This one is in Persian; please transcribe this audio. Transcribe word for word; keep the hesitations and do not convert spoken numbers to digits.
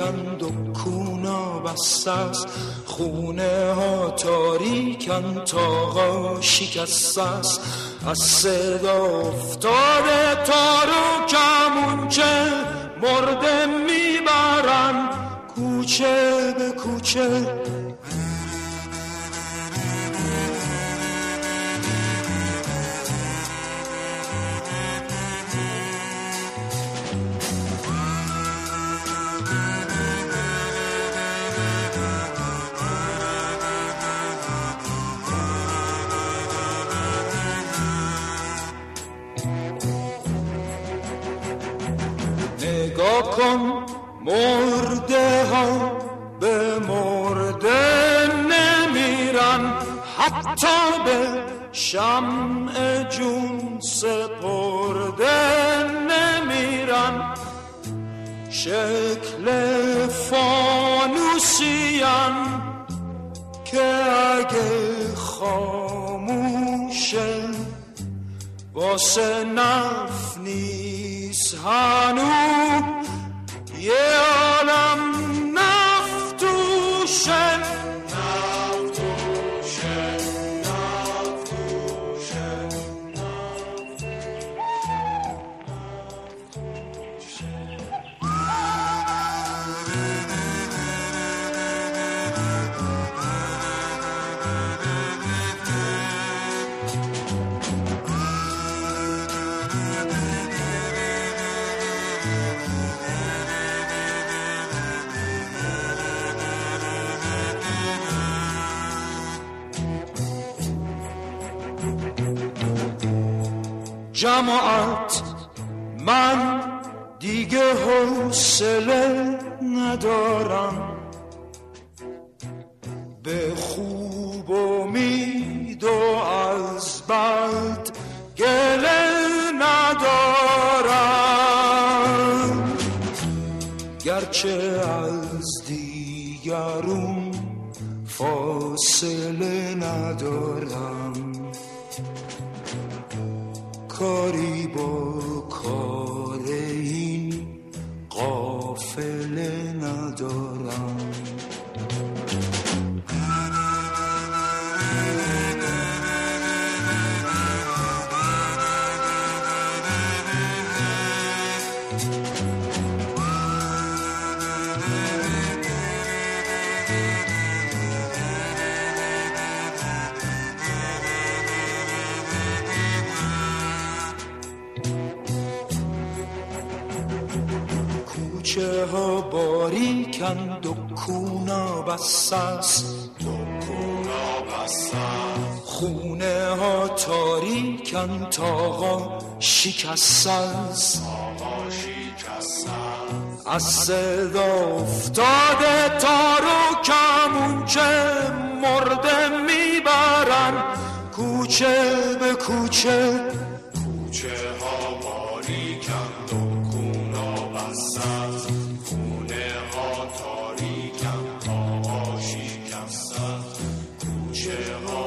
تاریکند و کونا بسته است، خونه ها تاریکند تاقا شکسته است. از صدا افتاده تار و کمونچه مرده میبرن کوچه به کوچه. نگاه کن مرده ها به مرده نمیرن، حتی به شمع جون سپرده نمیرن. شکل فانوسیان که اگه خاموشه واسه نف نیست هنو یه عالم نفتوشه. نفتوشه نفتوشه جماعت من دیگه حوصله ندارم، به خوب امید و از بد گله ندارم. گرچه از دیگرون فاصله ندارم، کاری با کار این قافله ندارم. کوچه ها باریکند و کونا بسته است، خونه ها تاریکند تاقا شکسته است. از صدا افتاده تار و کمونچه مرده میبرن کوچه به کوچه. کوچه ها باریکند و کونا بسته است، خونه ها تاریکند تاقا شکسته است. کوچه ها